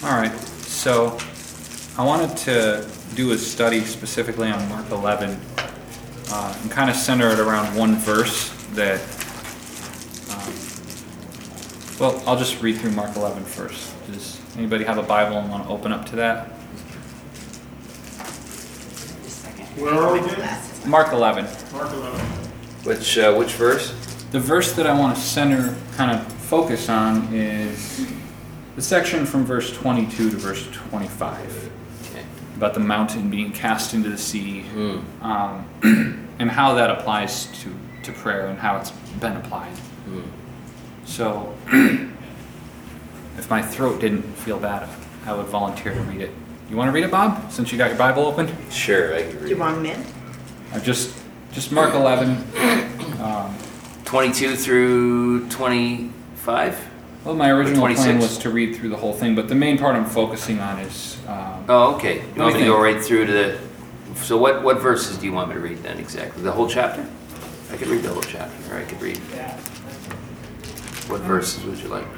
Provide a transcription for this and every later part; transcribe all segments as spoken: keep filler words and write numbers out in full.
All right, so I wanted to do a study specifically on Mark eleven uh, and kind of center it around one verse that, um, well, I'll just read through Mark eleven first. Does anybody have a Bible and want to open up to that? Where are we again? Mark eleven. Mark eleven. Which uh, which verse? The verse that I want to center, kind of focus on, is the section from verse twenty-two to verse twenty-five. Okay. About the mountain being cast into the sea, Mm. um, and how that applies to, to prayer and how it's been applied. Mm. So, if my throat didn't feel bad, I would volunteer to read it. You want to read it, Bob, since you got your Bible open? Sure, I can Do read. you want me in? I just, just Mark eleven. Um, twenty-two through twenty-five? well, my original plan twenty-six. was to read through the whole thing, but the main part I'm focusing on is. Um, Oh, okay. You Let want me me to go think. right through to the... So what, what verses do you want me to read then exactly? The whole chapter? I could read the whole chapter, or I could read... What verses would you like?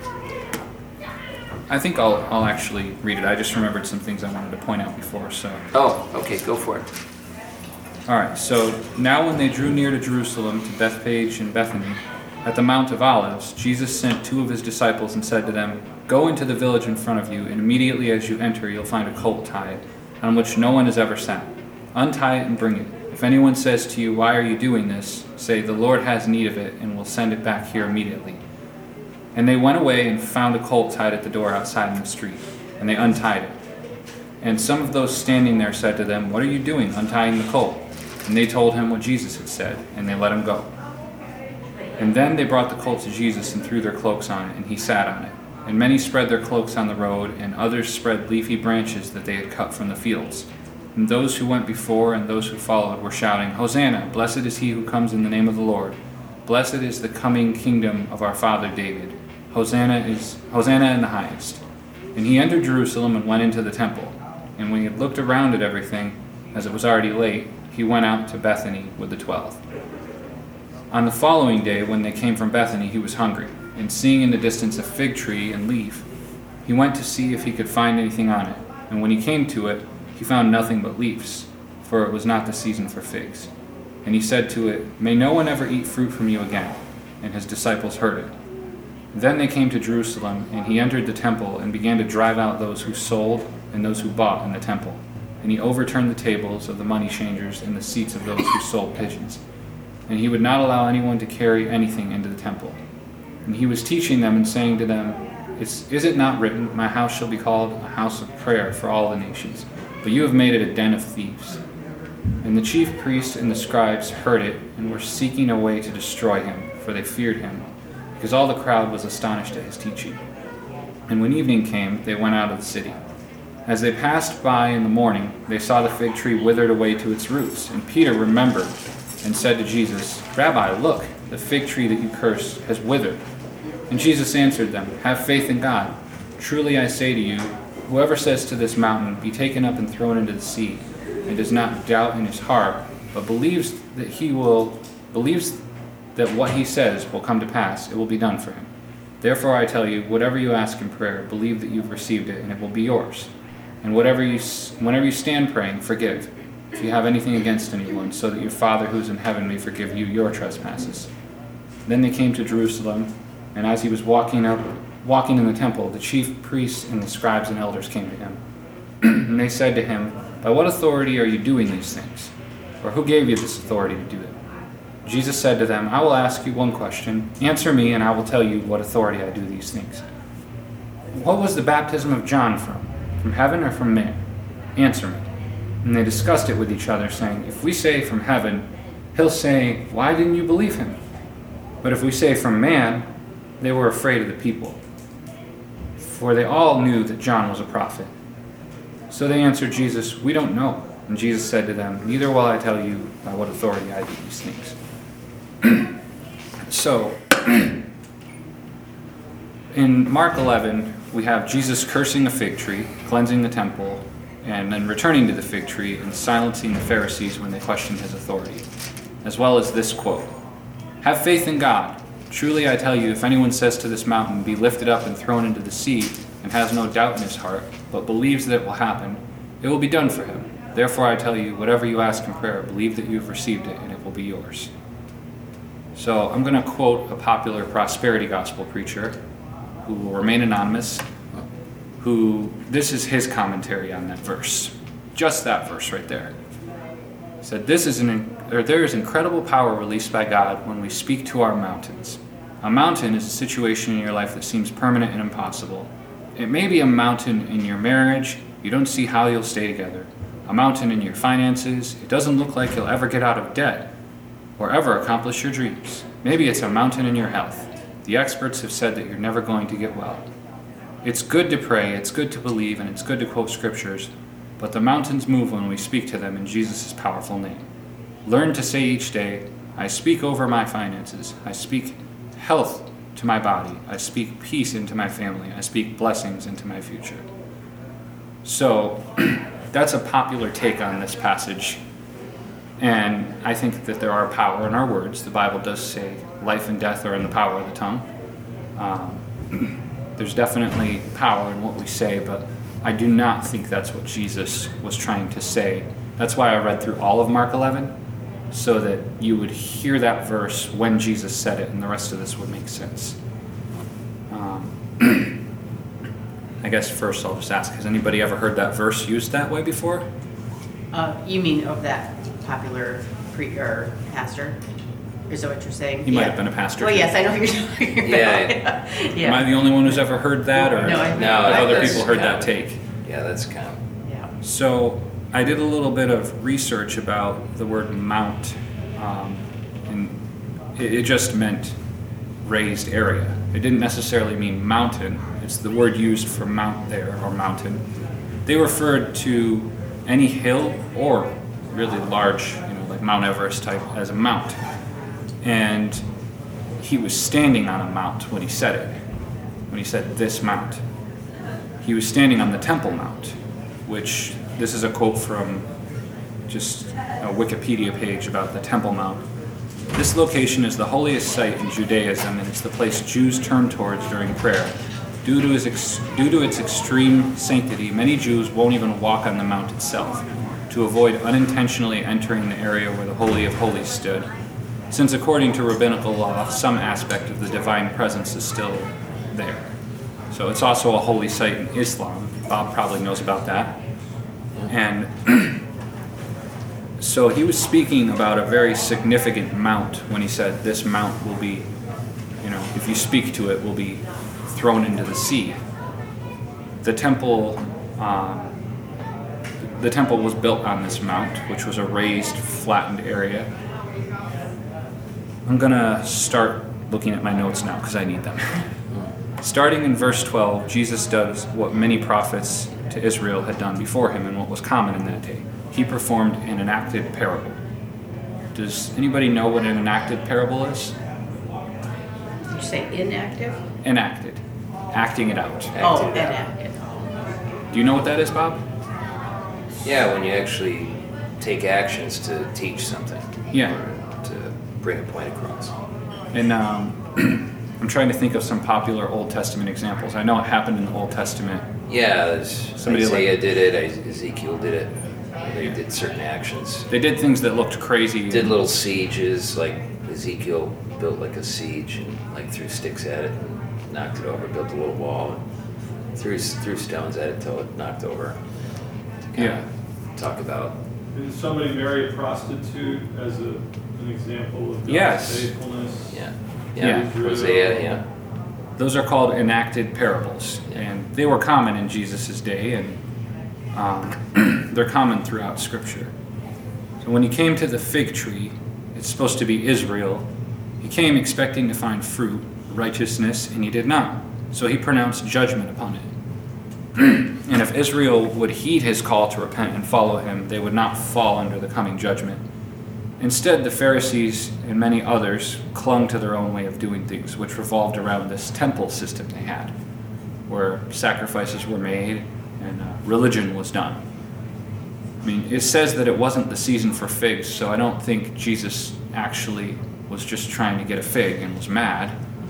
I think I'll, I'll actually read it. I just remembered some things I wanted to point out before, so. Oh, okay, go for it. All right, so now when they drew near to Jerusalem, to Bethphage and Bethany, at the Mount of Olives, Jesus sent two of his disciples and said to them, "Go into the village in front of you, and immediately as you enter you'll find a colt tied, on which no one has ever sat. Untie it and bring it. If anyone says to you, 'Why are you doing this?' say, 'The Lord has need of it, and will send it back here immediately.'" And they went away and found a colt tied at the door outside in the street, and they untied it. And some of those standing there said to them, "What are you doing, untying the colt?" And they told him what Jesus had said, and they let him go. And then they brought the colt to Jesus and threw their cloaks on it, and he sat on it. And many spread their cloaks on the road, and others spread leafy branches that they had cut from the fields. And those who went before and those who followed were shouting, "Hosanna! Blessed is he who comes in the name of the Lord. Blessed is the coming kingdom of our father David. Hosanna is Hosanna in the highest." And he entered Jerusalem and went into the temple. And when he had looked around at everything, as it was already late, he went out to Bethany with the twelve. On the following day, when they came from Bethany, he was hungry. And seeing in the distance a fig tree and leaf, he went to see if he could find anything on it. And when he came to it, he found nothing but leaves, for it was not the season for figs. And he said to it, "May no one ever eat fruit from you again." And his disciples heard it. Then they came to Jerusalem, and he entered the temple and began to drive out those who sold and those who bought in the temple. And he overturned the tables of the money changers and the seats of those who sold pigeons. And he would not allow anyone to carry anything into the temple. And he was teaching them and saying to them, "Is, is it not written, 'My house shall be called a house of prayer for all the nations'? But you have made it a den of thieves." And the chief priests and the scribes heard it and were seeking a way to destroy him, for they feared him, because all the crowd was astonished at his teaching. And when evening came, they went out of the city. As they passed by in the morning, they saw the fig tree withered away to its roots. And Peter remembered and said to Jesus, "Rabbi, look, the fig tree that you cursed has withered." And Jesus answered them, "Have faith in God. Truly I say to you, whoever says to this mountain, 'Be taken up and thrown into the sea,' and does not doubt in his heart, but believes that he will believes that what he says will come to pass, it will be done for him. Therefore I tell you, whatever you ask in prayer, believe that you've received it, and it will be yours. And whatever you, whenever you stand praying, forgive, if you have anything against anyone, so that your Father who is in heaven may forgive you your trespasses." Then they came to Jerusalem, and as he was walking up, walking in the temple, the chief priests and the scribes and elders came to him. And they said to him, "By what authority are you doing these things? Or who gave you this authority to do it?" Jesus said to them, "I will ask you one question. Answer me, and I will tell you what authority I do these things. What was the baptism of John from? From heaven or from man? Answer me." And they discussed it with each other, saying, "If we say from heaven, he'll say, 'Why didn't you believe him?' But if we say from man," they were afraid of the people, for they all knew that John was a prophet. So they answered Jesus, "We don't know." And Jesus said to them, "Neither will I tell you by what authority I do these things." So, in Mark eleven, we have Jesus cursing the fig tree, cleansing the temple, and then returning to the fig tree and silencing the Pharisees when they questioned his authority, as well as this quote, "Have faith in God. Truly I tell you, if anyone says to this mountain, 'Be lifted up and thrown into the sea,' and has no doubt in his heart, but believes that it will happen, it will be done for him. Therefore I tell you, whatever you ask in prayer, believe that you have received it, and it will be yours. So I'm going to quote a popular prosperity gospel preacher who will remain anonymous, who, this is his commentary on that verse. Just that verse right there. He said, this is an, or there is incredible power released by God when we speak to our mountains. A mountain is a situation in your life that seems permanent and impossible. It may be a mountain in your marriage. You don't see how you'll stay together. A mountain in your finances. It doesn't look like you'll ever get out of debt or ever accomplish your dreams. Maybe it's a mountain in your health. The experts have said that you're never going to get well. It's good to pray, it's good to believe, and it's good to quote scriptures, but the mountains move when we speak to them in Jesus' powerful name. Learn to say each day, I speak over my finances. I speak health to my body. I speak peace into my family. I speak blessings into my future. So that's a popular take on this passage. And I think that there are power in our words. The Bible does say life and death are in the power of the tongue. Um, there's definitely power in what we say, but I do not think that's what Jesus was trying to say. That's why I read through all of Mark eleven, so that you would hear that verse when Jesus said it, and the rest of this would make sense. Um, I guess first I'll just ask, has anybody ever heard that verse used that way before? Uh, you mean of that popular pre or pastor? Is that what you're saying? He might Yeah. have been a pastor. Well, too. yes, I know who you're talking about. Yeah. yeah. Am I the only one who's ever heard that, or No, I- have No, other that's people heard that common. take? Yeah, that's kind of, Yeah. So I did a little bit of research about the word mount, um, and it, it just meant raised area. It didn't necessarily mean mountain. It's the word used for mount there, or mountain. They referred to any hill or really large, you know, like Mount Everest type, as a mount. And he was standing on a mount when he said it, when he said this mount. He was standing on the Temple Mount, which, this is a quote from just a Wikipedia page about the Temple Mount. This location is the holiest site in Judaism, and it's the place Jews turn towards during prayer. Due to, its ex- due to its extreme sanctity, many Jews won't even walk on the mount itself to avoid unintentionally entering the area where the Holy of Holies stood, since according to rabbinical law, some aspect of the divine presence is still there. So it's also a holy site in Islam. Bob probably knows about that. And so he was speaking about a very significant mount when he said this mount will be, you know, if you speak to it, will be thrown into the sea. The temple, um, the temple was built on this mount, which was a raised, flattened area. I'm gonna start looking at my notes now because I need them. Starting in verse twelve, Jesus does what many prophets to Israel had done before him and what was common in that day. He performed an enacted parable. Does anybody know what an enacted parable is? Did you say inactive? Enacted. Acting it out. Oh, Acted out. inactive. Do you know what that is, Bob? yeah, when you actually take actions to teach something. Yeah. Or to bring a point across. And um, I'm trying to think of some popular Old Testament examples. I know it happened in the Old Testament. Yeah, there's, Somebody Isaiah like- did it, Ezekiel did it. They Yeah. did certain actions. They did things that looked crazy. Did little sieges, like Ezekiel built like a siege and like threw sticks at it and knocked it over, built a little wall, and threw threw stones at it until it knocked over. To kinda Yeah. Talk about. Did somebody marry a prostitute as a, an example of God's Yes. faithfulness? Yeah. Yeah. Yeah. Hosea, yeah. Those are called enacted parables, and they were common in Jesus' day, and um, they're common throughout Scripture. So when he came to the fig tree, it's supposed to be Israel. He came expecting to find fruit, righteousness, and he did not. So he pronounced judgment upon it. And if Israel would heed his call to repent and follow him, they would not fall under the coming judgment. Instead, the Pharisees and many others clung to their own way of doing things, which revolved around this temple system they had, where sacrifices were made and uh, religion was done. I mean, it says that it wasn't the season for figs, so I don't think Jesus actually was just trying to get a fig and was mad.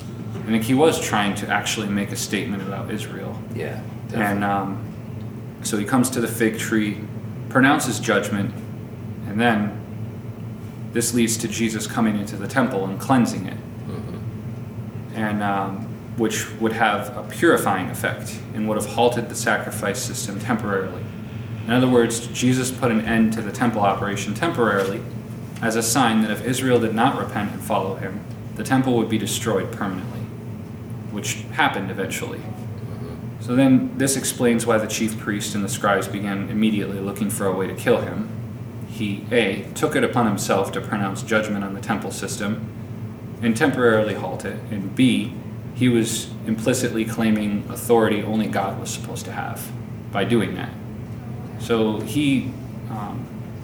I think he was trying to actually make a statement about Israel. Yeah, And definitely. um, so he comes to the fig tree, pronounces judgment, and then this leads to Jesus coming into the temple and cleansing it, Mhm. and um, which would have a purifying effect and would have halted the sacrifice system temporarily. In other words, Jesus put an end to the temple operation temporarily as a sign that if Israel did not repent and follow him, the temple would be destroyed permanently, which happened eventually. So then this explains why the chief priest and the scribes began immediately looking for a way to kill him. He, A, took it upon himself to pronounce judgment on the temple system and temporarily halt it, and B, he was implicitly claiming authority only God was supposed to have by doing that. So he, um,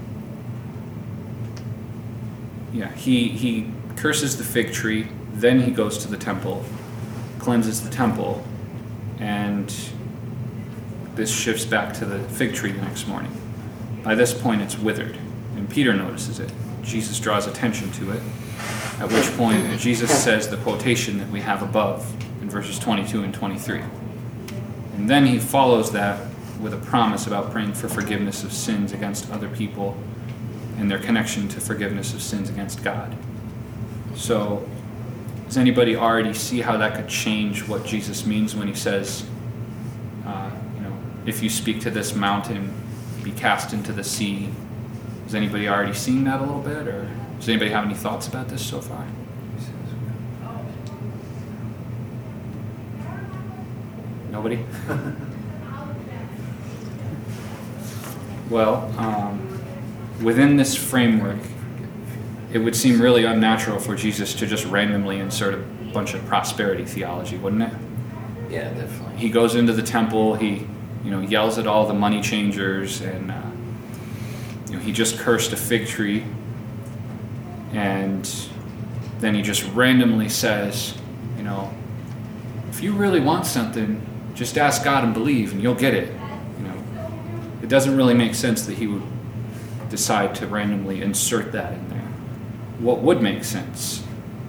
yeah, he, he curses the fig tree, then he goes to the temple, cleanses the temple, and this shifts back to the fig tree the next morning. By this point, it's withered, and Peter notices it. Jesus draws attention to it, at which point Jesus says the quotation that we have above in verses twenty-two and twenty-three. And then he follows that with a promise about praying for forgiveness of sins against other people and their connection to forgiveness of sins against God. So, does anybody already see how that could change what Jesus means when he says, uh, you know, if you speak to this mountain, be cast into the sea? Has anybody already seen that a little bit, or does anybody have any thoughts about this so far? Nobody? Well, um, within this framework, it would seem really unnatural for Jesus to just randomly insert a bunch of prosperity theology, wouldn't it? Yeah, definitely. He goes into the temple, he, you know, yells at all the money changers, and uh, you know, he just cursed a fig tree, and then he just randomly says, you know, if you really want something, just ask God and believe, and you'll get it. You know, it doesn't really make sense that he would decide to randomly insert that in there. What would make sense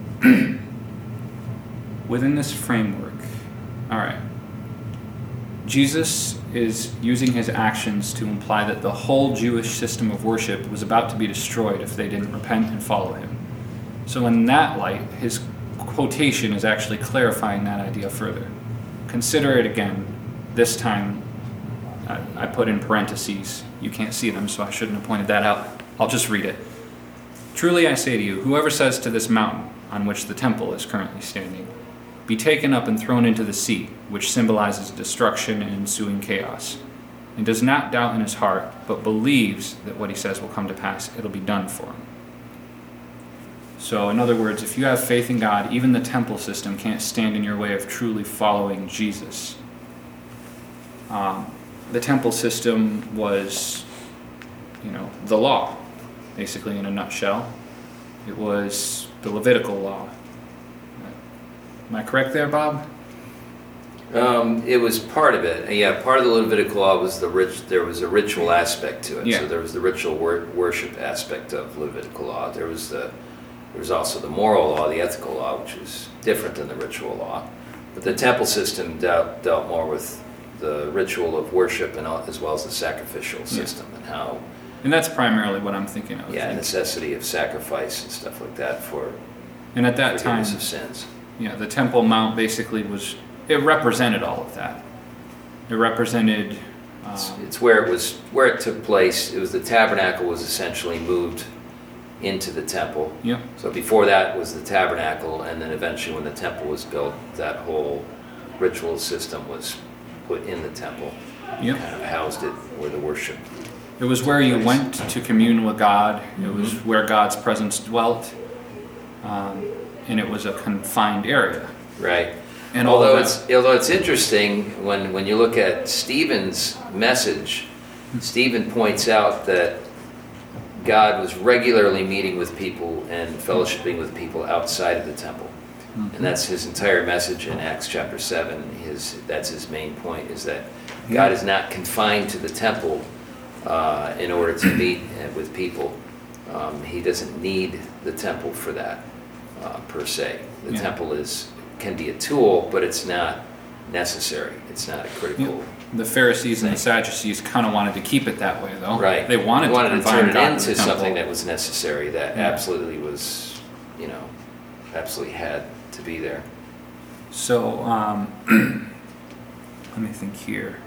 within this framework? All right. Jesus is using his actions to imply that the whole Jewish system of worship was about to be destroyed if they didn't repent and follow him. So in that light, his quotation is actually clarifying that idea further. Consider it again. This time, I, I put in parentheses. You can't see them, so I shouldn't have pointed that out. I'll just read it. Truly I say to you, whoever says to this mountain on which the temple is currently standing, be taken up and thrown into the sea, which symbolizes destruction and ensuing chaos, and does not doubt in his heart, but believes that what he says will come to pass, it'll be done for him. So, in other words, if you have faith in God, even the temple system can't stand in your way of truly following Jesus. Um, the temple system was, you know, the law, basically in a nutshell. It was the Levitical law. Am I correct there, Bob? Um, it was part of it. Yeah, part of the Levitical law was the rich. There was a ritual aspect to it. Yeah. So there was the ritual wor- worship aspect of Levitical law. There was the there was also the moral law, the ethical law, which is different than the ritual law. But the temple system dealt, dealt more with the ritual of worship and all, as well as the sacrificial system and how And that's primarily what I'm thinking of. yeah necessity of sacrifice and stuff like that for And at that time, forgiveness of sins. yeah, the Temple Mount basically was, it represented all of that. It represented, It's, um, it's where it was where it took place. It was the tabernacle was essentially moved into the temple. yeah, So before that was the tabernacle, and then eventually when the temple was built, that whole ritual system was put in the temple. yeah. Kind of housed it where the worship. It was where you went to commune with God. It was Mm-hmm. where God's presence dwelt. Um, and it was a confined area. Right. And all although of it's that- although it's interesting when, when you look at Stephen's message, Stephen points out that God was regularly meeting with people and fellowshipping with people outside of the temple. Mm-hmm. And that's his entire message in Acts chapter seven. His that's his main point, is that God is not confined to the temple uh, in order to meet with people. Um, he doesn't need the temple for that uh, per se. The Yeah. temple is can be a tool, but it's not necessary. It's not a critical. The Pharisees and the Sadducees kind of wanted to keep it that way, though. Right. They wanted, They wanted to, to confine turn it God to into the temple. something that was necessary, that Yeah. absolutely was, you know, absolutely had to be there. So, um, let me think here.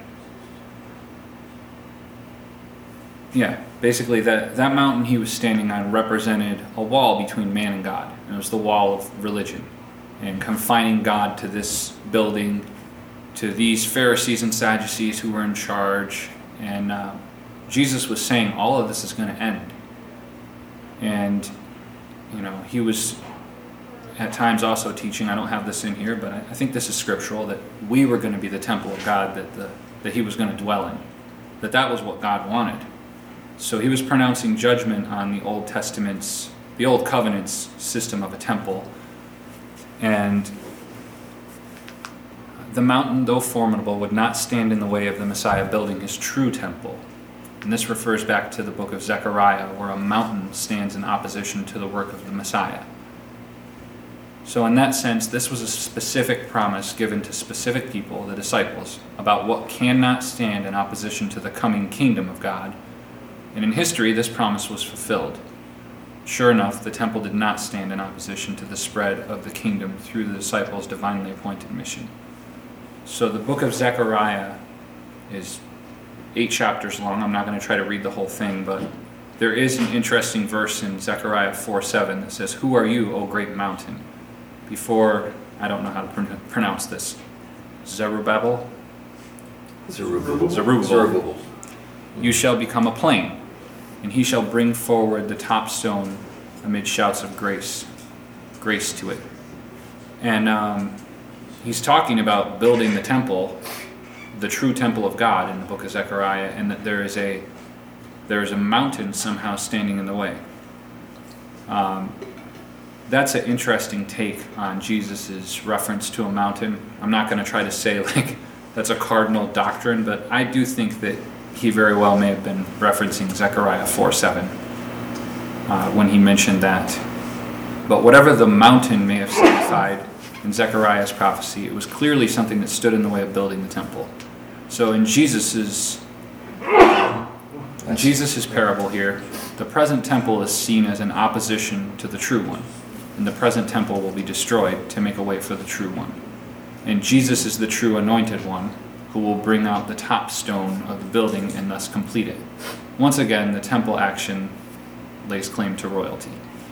Yeah, basically that, that mountain he was standing on represented a wall between man and God. And it was the wall of religion. And confining God to this building, to these Pharisees and Sadducees who were in charge. And uh, Jesus was saying all of this is going to end. And, you know, he was at times also teaching, I don't have this in here, but I, I think this is scriptural, that we were going to be the temple of God, that, the, that he was going to dwell in. That that was what God wanted. So he was pronouncing judgment on the Old Testament's, the Old Covenant's system of a temple. And the mountain, though formidable, would not stand in the way of the Messiah building his true temple. And this refers back to the book of Zechariah, where a mountain stands in opposition to the work of the Messiah. So in that sense, this was a specific promise given to specific people, the disciples, about what cannot stand in opposition to the coming kingdom of God. And in history, this promise was fulfilled. Sure enough, the temple did not stand in opposition to the spread of the kingdom through the disciples' divinely appointed mission. So the book of Zechariah is eight chapters long. I'm not going to try to read the whole thing, but there is an interesting verse in Zechariah four seven that says, "Who are you, O great mountain?" Before, I don't know how to pron- pronounce this, Zerubbabel? Zerubbabel. Zerubbabel. Zerubbabel. You shall become a plain, and he shall bring forward the top stone amid shouts of grace, grace to it. And um, he's talking about building the temple, the true temple of God in the book of Zechariah, and that there is a there is a mountain somehow standing in the way. Um, that's an interesting take on Jesus' reference to a mountain. I'm not going to try to say like that's a cardinal doctrine, but I do think that he very well may have been referencing Zechariah four seven uh, when he mentioned that. But whatever the mountain may have signified in Zechariah's prophecy, it was clearly something that stood in the way of building the temple. So in Jesus's in Jesus's parable here, the present temple is seen as an opposition to the true one, and the present temple will be destroyed to make a way for the true one. And Jesus is the true anointed one, who will bring out the top stone of the building and thus complete it. Once again, the temple action lays claim to royalty.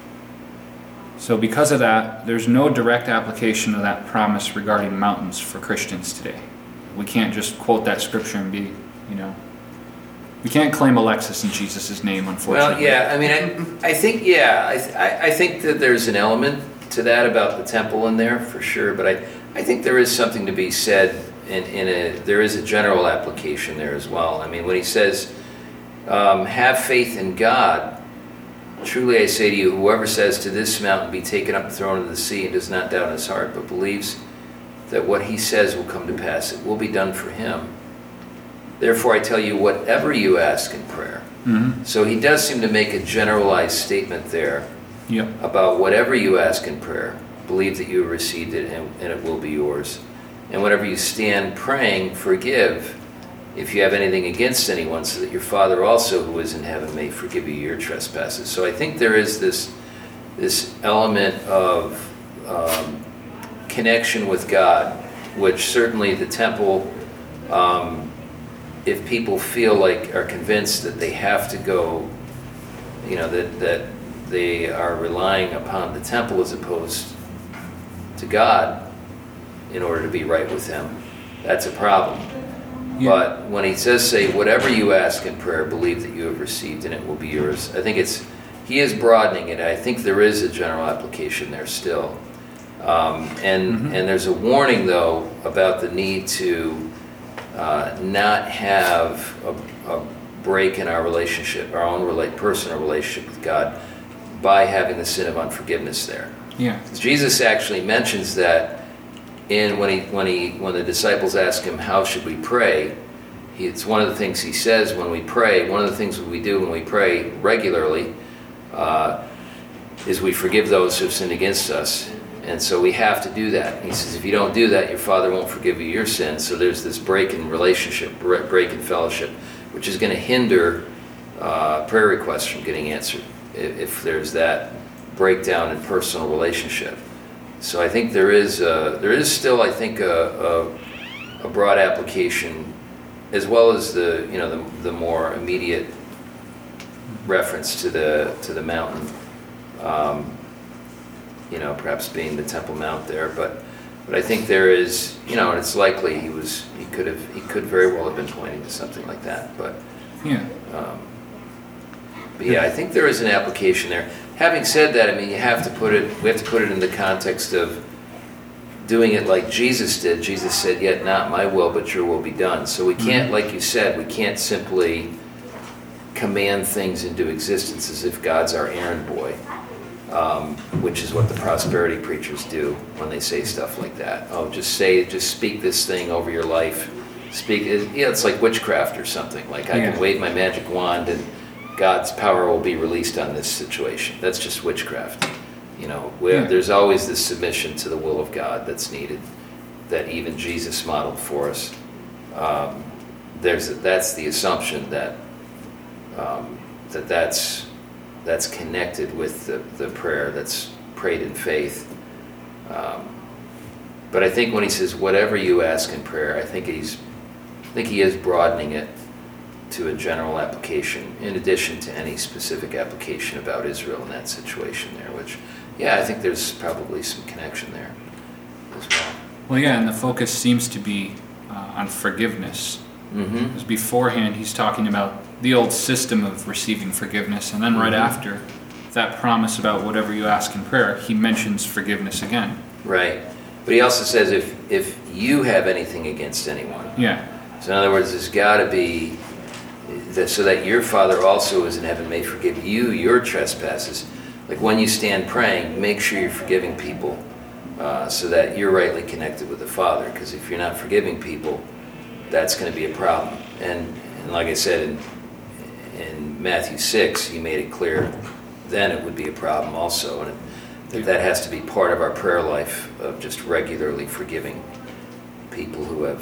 So because of that, there's no direct application of that promise regarding mountains for Christians today. We can't just quote that scripture and be, you know, we can't claim Alexis in Jesus' name, unfortunately. Well, yeah, I mean, I, I think, yeah, I, th- I I think that there's an element to that about the temple in there, for sure, but I, I think there is something to be said in, in a, there is a general application there as well. I mean, when he says, um, have faith in God, truly I say to you, whoever says to this mountain, be taken up and thrown into the sea, and does not doubt in his heart, but believes that what he says will come to pass, it will be done for him. Therefore I tell you, whatever you ask in prayer. Mm-hmm. So he does seem to make a generalized statement there Yep. about whatever you ask in prayer, believe that you have received it and, and it will be yours. And whenever you stand praying, forgive if you have anything against anyone, so that your Father also who is in heaven may forgive you your trespasses. So I think there is this this element of um, connection with God, which certainly the temple, um, if people feel like, are convinced that they have to go, you know, that, that they are relying upon the temple as opposed to God in order to be right with him, that's a problem. Yeah. But when he says, say, whatever you ask in prayer, believe that you have received and it will be yours, I think it's, he is broadening it. I think there is a general application there still. Um, and, Mm-hmm. and there's a warning, though, about the need to uh, not have a, a break in our relationship, our own relate, personal relationship with God, by having the sin of unforgiveness there. Yeah. Jesus actually mentions that in when he when he when the disciples ask him, how should we pray? He, it's one of the things he says when we pray. One of the things that we do when we pray regularly uh, is we forgive those who have sinned against us, And so we have to do that. He says, if you don't do that, your Father won't forgive you your sins. So there's this break in relationship, break in fellowship, which is going to hinder uh, prayer requests from getting answered if, if there's that breakdown in personal relationship. So I think there is a, there is still, I think, a, a, a broad application, as well as the you know the, the more immediate reference to the to the mountain. Um, you know, perhaps being the Temple Mount there, but but I think there is, you know, and it's likely he was he could have he could very well have been pointing to something like that, but Yeah. um, but yeah, I think there is an application there. Having said that, I mean, you have to put it we have to put it in the context of doing it like Jesus did. Jesus said, "Yet not my will, but your will be done." So we can't, like you said, we can't simply command things into existence as if God's our errand boy. Um, which is what the prosperity preachers do when they say stuff like that. Oh, just say, just speak this thing over your life. Speak, it, yeah, it's like witchcraft or something. Like I Yeah. can wave my magic wand and God's power will be released on this situation. That's just witchcraft. You know, where Yeah. there's always this submission to the will of God that's needed, that even Jesus modeled for us. Um, there's that's the assumption that um, that that's that's connected with the, the prayer that's prayed in faith. Um, but I think when he says, whatever you ask in prayer, I think he's, I think he is broadening it to a general application, in addition to any specific application about Israel in that situation there, which, yeah, I think there's probably some connection there as well. Well, yeah, and the focus seems to be uh, on forgiveness. Mm-hmm. Because beforehand, he's talking about the old system of receiving forgiveness, and then right Mhm. after that promise about whatever you ask in prayer, he mentions forgiveness again. Right. But he also says if if you have anything against anyone. Yeah, So in other words, there's got to be, that, so that your Father also is in heaven may forgive you your trespasses. Like when you stand praying, make sure you're forgiving people uh, so that you're rightly connected with the Father. Because if you're not forgiving people, that's going to be a problem. And, and like I said, in, in Matthew six, he made it clear then it would be a problem also. And that that has to be part of our prayer life of just regularly forgiving people who have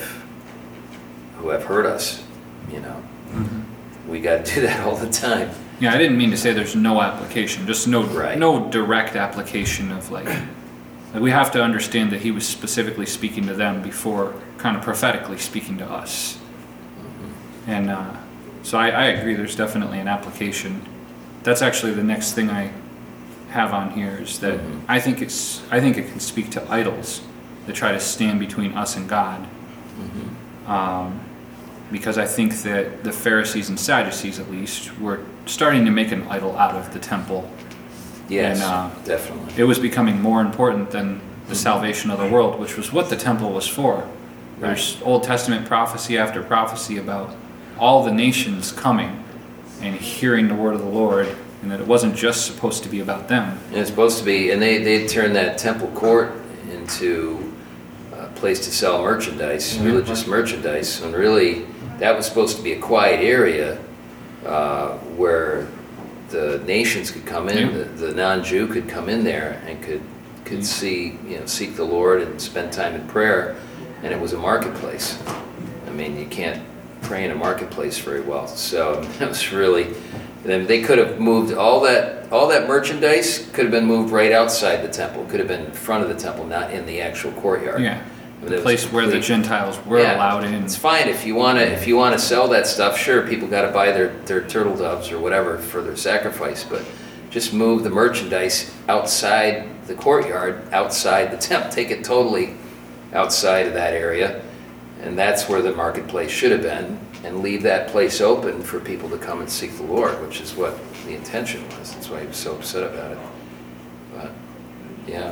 who have hurt us, you know. Mm-hmm. We got to do that all the time. yeah. I didn't mean to say there's no application, just no Right. no direct application of like, like. We have to understand that he was specifically speaking to them before, kind of prophetically speaking to us. Mm-hmm. And uh, so I, I agree. There's definitely an application. That's actually the next thing I have on here is that Mhm. I think it's I think it can speak to idols that try to stand between us and God. Mm-hmm. Um, because I think that the Pharisees and Sadducees, at least, were starting to make an idol out of the temple. Yes, And, uh, definitely. It was becoming more important than the Mhm. salvation of the world, which was what the temple was for. There's Old Testament prophecy after prophecy about all the nations coming and hearing the word of the Lord, and that it wasn't just supposed to be about them. And it's supposed to be, and they they turned that temple court into a place to sell merchandise, Mhm. religious merchandise, when really that was supposed to be a quiet area uh, where the nations could come in, Yeah. the, the non-Jew could come in there and could could Yeah. see, you know, seek the Lord and spend time in prayer, and it was a marketplace. I mean, you can't pray in a marketplace very well, so it was really. Then they could have moved all that all that merchandise could have been moved right outside the temple. Could have been in front of the temple, not in the actual courtyard. Yeah, I mean, the it was place where the complete- Gentiles were Yeah, allowed in. It's fine if you want to if you want to sell that stuff. Sure, people got to buy their their turtle doves or whatever for their sacrifice, but just move the merchandise outside the courtyard, outside the temple. Take it totally outside of that area, and that's where the marketplace should have been. And leave that place open for people to come and seek the Lord, which is what the intention was. That's why he was so upset about it. But yeah,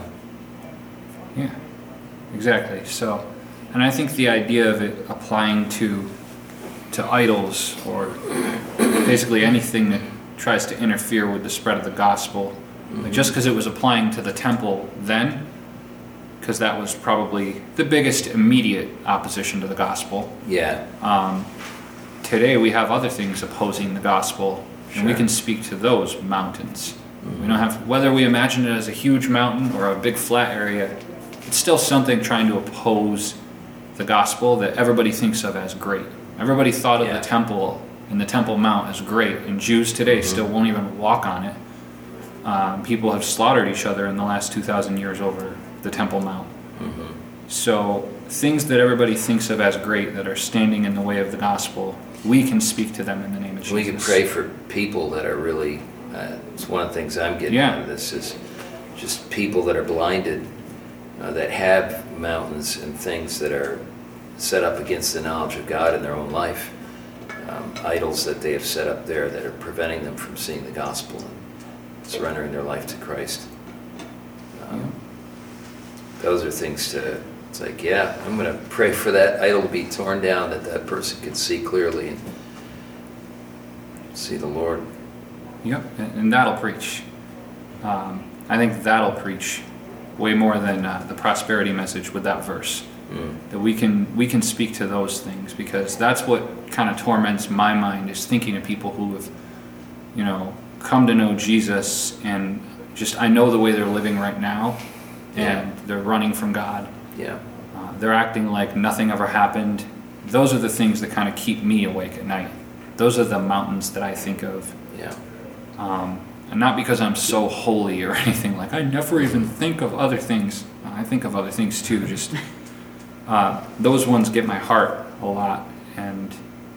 Yeah, exactly. So, and I think the idea of it applying to to idols or basically anything that tries to interfere with the spread of the gospel, like just because it was applying to the temple then, because that was probably the biggest immediate opposition to the gospel. yeah, Um, today we have other things opposing the gospel, and we Sure. can speak to those mountains. We don't have, whether we imagine it as a huge mountain or a big flat area, it's still something trying to oppose the gospel that everybody thinks of as great. Everybody thought of Yeah. the temple and the Temple Mount as great, and Jews today Mm-hmm. still won't even walk on it. Um, people have slaughtered each other in the last two thousand years over the Temple Mount. Mm-hmm. So things that everybody thinks of as great that are standing in the way of the gospel, we can speak to them in the name of Jesus. We can pray for people that are really, uh, it's one of the things I'm getting Yeah. out of this is just people that are blinded, uh, that have mountains and things that are set up against the knowledge of God in their own life, um, idols that they have set up there that are preventing them from seeing the gospel and surrendering their life to Christ. Um, Those are things to, it's like, yeah, I'm going to pray for that idol to be torn down, that that person can see clearly and see the Lord. Yep, and, and that'll preach. Um, I think that'll preach way more than uh, the prosperity message with that verse. Mm. That we can we can speak to those things, because that's what kind of torments my mind, is thinking of people who have, you know, come to know Jesus, and just I know the way they're living right now, and Yeah. they're running from God. Yeah. Uh, they're acting like nothing ever happened. Those are the things that kind of keep me awake at night. Those are the mountains that I think of. Yeah. Um, and not because I'm so holy or anything, like I never even think of other things. I think of other things too, just uh, those ones get my heart a lot. And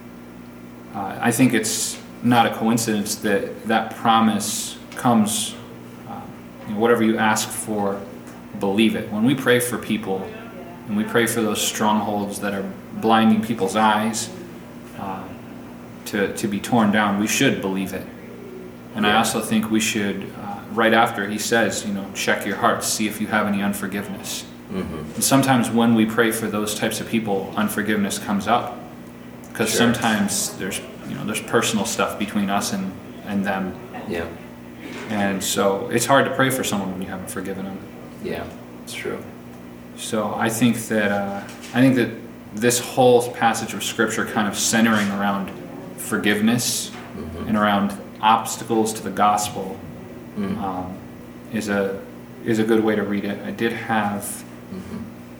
uh, I think it's not a coincidence that that promise comes, uh, you know, whatever you ask for, believe it. When we pray for people, and we pray for those strongholds that are blinding people's eyes uh, to, to be torn down, we should believe it. And I Yeah. also think we should, uh, right after he says, you know, check your hearts, see if you have any unforgiveness. Mm-hmm. And sometimes when we pray for those types of people, unforgiveness comes up. Because Sure. sometimes there's, you know, there's personal stuff between us and, and them. Yeah. And so it's hard to pray for someone when you haven't forgiven them. Yeah. It's true. So I think that uh, I think that this whole passage of scripture kind of centering around forgiveness Mm-hmm. and around obstacles to the gospel Mm-hmm. um, is a is a good way to read it. I did have Mm-hmm.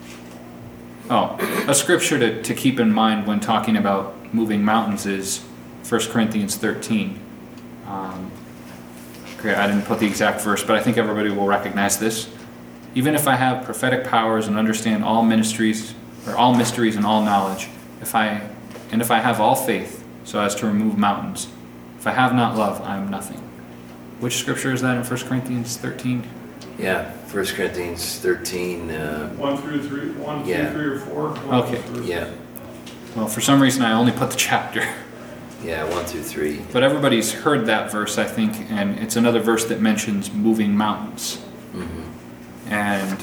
oh a scripture to, to keep in mind when talking about moving mountains is First Corinthians thirteen. Um, okay, I didn't put the exact verse, but I think everybody will recognize this. Even if I have prophetic powers and understand all ministries or all mysteries and all knowledge, if I and if I have all faith so as to remove mountains, if I have not love, I am nothing. Which scripture is that in First Corinthians thirteen? Yeah. First Corinthians thirteen. Uh, One through three, one, two, Yeah. three, or four? One of Okay. those verses. yeah. Well, for some reason I only put the chapter. Yeah. One through three. But everybody's heard that verse, I think, and it's another verse that mentions moving mountains. Mm-hmm. And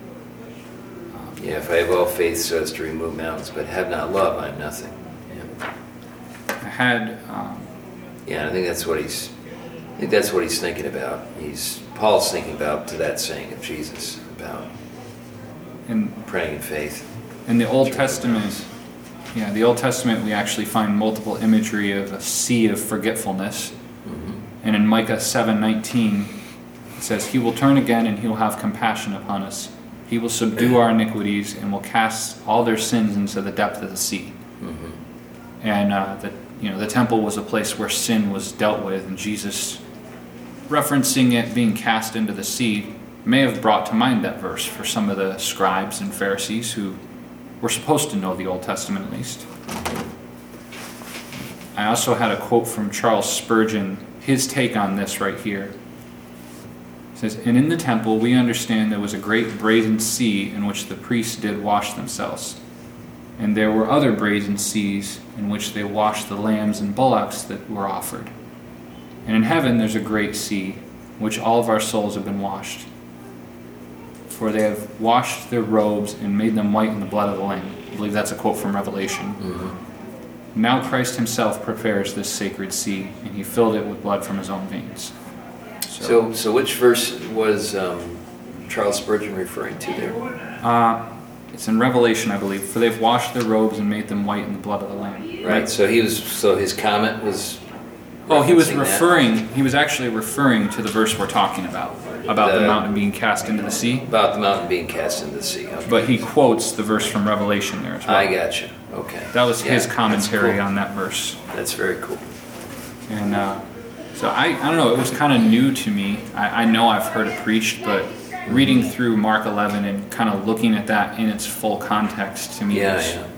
Yeah. If I have all faith so as to remove mountains, but have not love, I am nothing. Yeah. I had um, Yeah. And I think that's what he's. I think that's what he's thinking about. He's Paul's thinking about to that saying of Jesus about in praying in faith. in the Old Testament, yeah, the Old Testament we actually find multiple imagery of a sea of forgetfulness. Mm-hmm. And in Micah seven nineteen, it says, "He will turn again and he will have compassion upon us. He will subdue our iniquities and will cast all their sins into the depth of the sea." Mm-hmm. And uh, the you know the temple was a place where sin was dealt with, and Jesus, referencing it being cast into the sea, may have brought to mind that verse for some of the scribes and Pharisees who were supposed to know the Old Testament at least. I also had a quote from Charles Spurgeon, his take on this right here. It says, "And in the temple we understand there was a great brazen sea in which the priests did wash themselves. And there were other brazen seas in which they washed the lambs and bullocks that were offered. And in heaven there's a great sea, in which all of our souls have been washed. For they have washed their robes and made them white in the blood of the Lamb." I believe that's a quote from Revelation. Mm-hmm. "Now Christ himself prepares this sacred sea, and he filled it with blood from his own veins." So, so which verse was um, Charles Spurgeon referring to there? Uh, it's in Revelation, I believe. "For they've washed their robes and made them white in the blood of the Lamb." Right. So he was. So his comment was Oh, he was referencing that? referring, he was actually referring to the verse we're talking about, about the, The- mountain being cast into the sea. About the mountain being cast into the sea. Okay. But he quotes the verse from Revelation there as well. I got you. Okay. That was Yeah, his that's commentary cool. on that verse. That's very cool. And uh, so I, I don't know, it was kind of new to me. I, I know I've heard it preached, but reading through Mark eleven and kind of looking at that in its full context to me Yeah, was, yeah.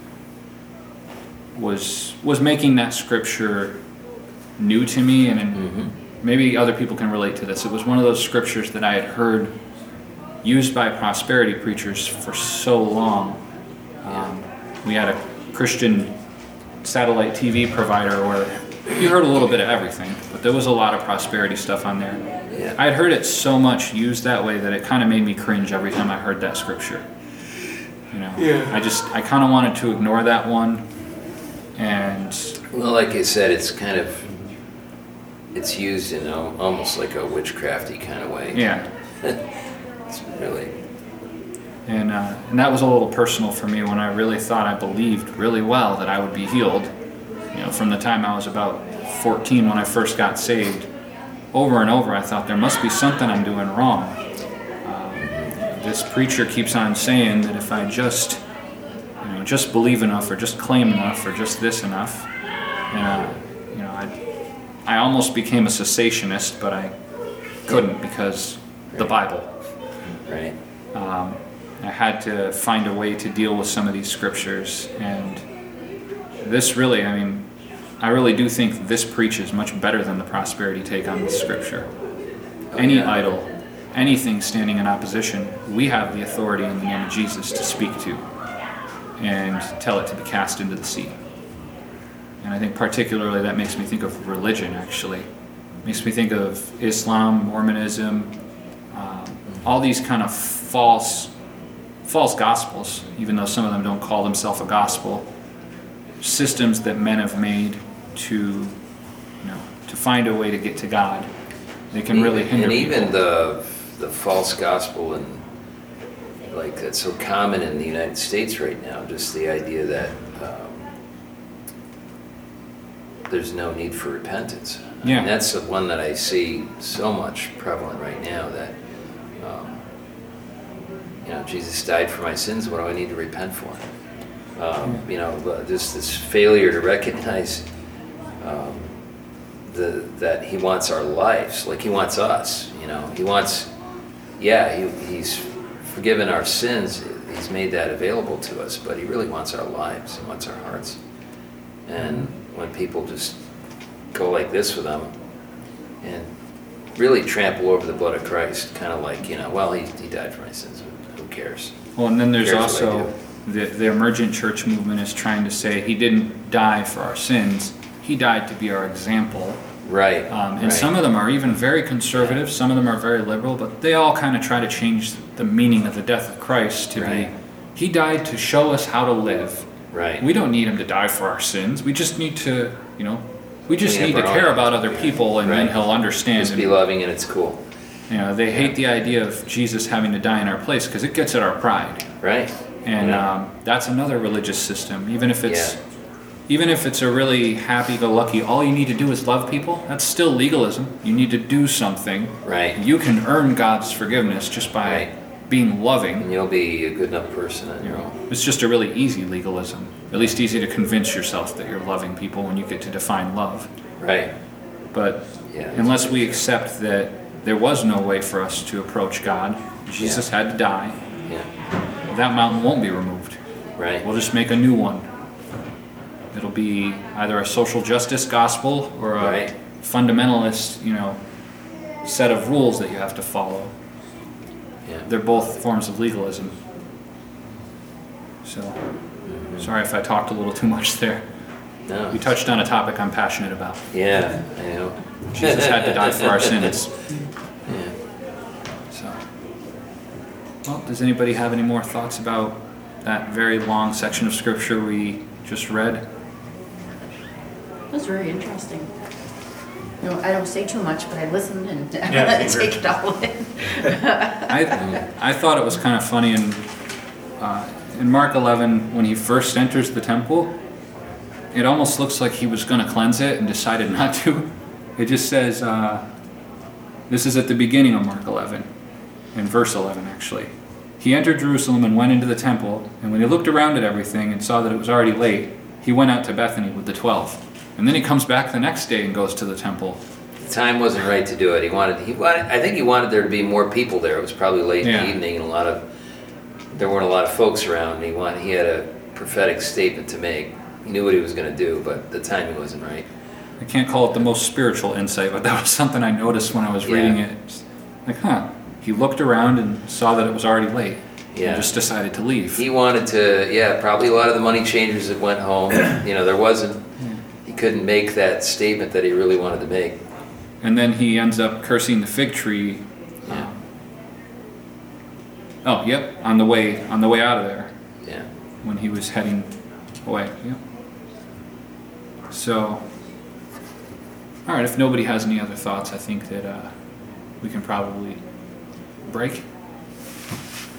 was was making that scripture new to me, and Mhm. maybe other people can relate to this. It was one of those scriptures that I had heard used by prosperity preachers for so long. Um, we had a Christian satellite T V provider where you heard a little bit of everything, but there was a lot of prosperity stuff on there. Yeah. I had heard it so much used that way that it kind of made me cringe every time I heard that scripture. You know, Yeah. I just I kind of wanted to ignore that one, and Well, like I said, it's kind of, it's used in a, almost like a witchcrafty kind of way. yeah, It's really, and uh, and that was a little personal for me when I really thought I believed really well that I would be healed. You know, from the time I was about fourteen when I first got saved, over and over I thought there must be something I'm doing wrong. Um, this preacher keeps on saying that if I just, you know, just believe enough, or just claim enough, or just this enough, and uh, you know, I, I almost became a cessationist, but I couldn't because the Bible. right? Um, I had to find a way to deal with some of these scriptures, and this really, I mean, I really do think this preaches much better than the prosperity take on this scripture. Any yeah. idol, anything standing in opposition, we have the authority in the name of Jesus to speak to and tell it to be cast into the sea. And I think particularly that makes me think of religion, actually. It makes me think of Islam, Mormonism, um, all these kind of false false gospels, even though some of them don't call themselves a gospel, systems that men have made to, you know, to find a way to get to God. They can really hinder And people. even the the false gospel, and like that's so common in the United States right now, just the idea that um, there's no need for repentance. Yeah. And that's the one that I see so much prevalent right now, that um, you know, Jesus died for my sins, what do I need to repent for? Um, you know, just this failure to recognize um, the, that he wants our lives, like he wants us, you know, he wants, yeah, he, he's forgiven our sins, he's made that available to us, but he really wants our lives, he wants our hearts. And when people just go like this with them and really trample over the blood of Christ, kind of like, you know, well, he, he died for my sins, who cares? Well, and then there's Here's what I also the, the emergent church movement is trying to say he didn't die for our sins, he died to be our example. Right. Um, and right. some of them are even very conservative, some of them are very liberal, but they all kind of try to change the meaning of the death of Christ to Right. be, he died to show us how to live. Right. We don't need him to die for our sins. We just need to, you know, we just Clean need up to our care own about lives. other people, and then Right. he'll understand. Just be And, loving and it's cool. you know, they hate the idea of Jesus having to die in our place because it gets at our pride. Right. And Yeah. um, that's another religious system. Even if it's, Yeah. even if it's a really happy-go-lucky, all you need to do is love people. That's still legalism. You need to do something. Right. You can earn God's forgiveness just by Right. being loving. And you'll be a good enough person on You your know, own. it's just a really easy legalism. At least easy to convince yourself that you're loving people when you get to define love. Right. But Yeah. unless we accept that there was no way for us to approach God, Jesus had to die, Yeah. that mountain won't be removed. Right. We'll just make a new one. It'll be either a social justice gospel or a Right. fundamentalist, you know, set of rules that you have to follow. Yeah. They're both forms of legalism. So, sorry if I talked a little too much there. No. We touched on a topic I'm passionate about. Yeah. I know. Jesus had to die for our sins. Yeah. So, well, does anybody have any more thoughts about that very long section of scripture we just read? That's very interesting. You know, I don't say too much, but I listen and Yeah, same take here. it all in. I I thought it was kind of funny in uh, in Mark eleven when he first enters the temple. It almost looks like he was going to cleanse it and decided not to. It just says, uh, this is at the beginning of Mark eleven, in verse eleven actually. He entered Jerusalem and went into the temple, and when he looked around at everything and saw that it was already late, he went out to Bethany with the twelve. And then he comes back the next day and goes to the temple. The time wasn't right to do it. He wanted, he wanted, I think he wanted there to be more people there. It was probably late in Yeah. the evening and a lot of, there weren't a lot of folks around. He wanted, he had a prophetic statement to make. He knew what he was going to do, but the timing wasn't right. I can't call it the most spiritual insight, but that was something I noticed when I was Yeah. reading it. It's like, huh. He looked around and saw that it was already late. Yeah. And just decided to leave. He wanted to, yeah, probably a lot of the money changers that went home. You know, there wasn't, he couldn't make that statement that he really wanted to make. And then he ends up cursing the fig tree. Yeah. um, Oh, yep, on the way on the way out of there Yeah. when he was heading away. Yep. So, all right. If nobody has any other thoughts, I think that uh, we can probably break.